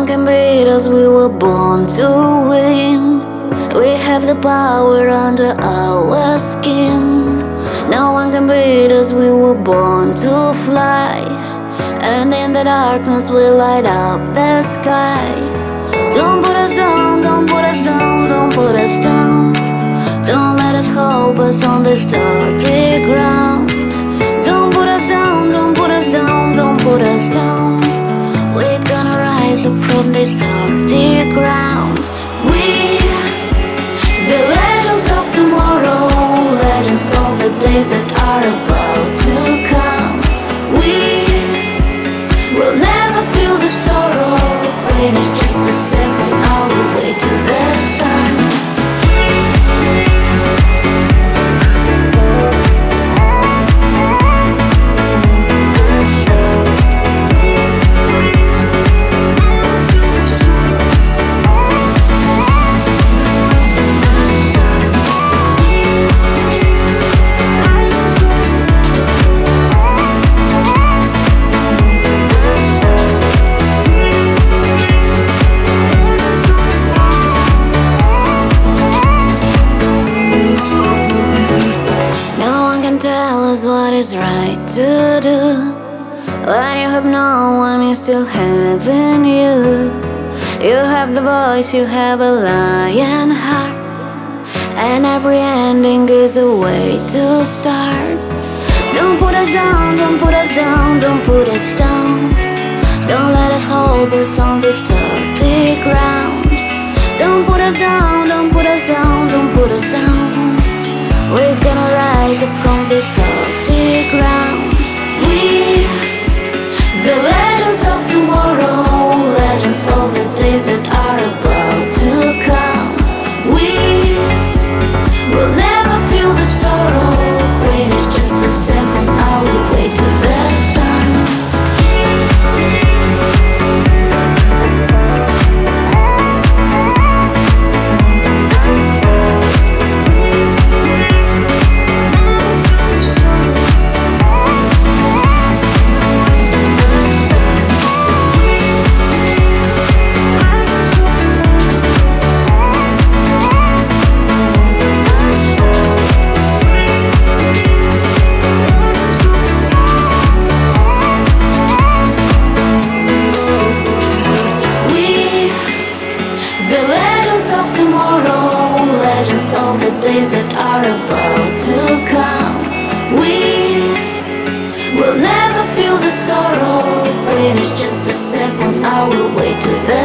can beat us, we were born to win. We have the power under our skin. No one can beat us, we were born to fly. And in the darkness we light up the sky. Don't put us down, don't put us down, don't put us down. Don't let us hold us on this dirty ground. Don't put us down, don't put us down, don't put us down. We're gonna rise up from this dirty ground. We, the legends of tomorrow, legends of the days that are about to come. We will never feel the sorrow. Pain is just a step on our way to the sun. What is right to do when you have no one, you still have in you. You have the voice, you have a lion heart, and every ending is a way to start. Don't put us down, don't put us down, don't put us down. Don't let us hold us on this dirty ground. Don't put us down, don't put us down, don't put us down. We're gonna rise up from this dirty ground. We, the legends of tomorrow, legends of the days that are about to come. We will never feel the sorrow. Pain is just a step on our way to the sun. Legends of the days that are about to come. We will never feel the sorrow. Pain is just a step on our way to the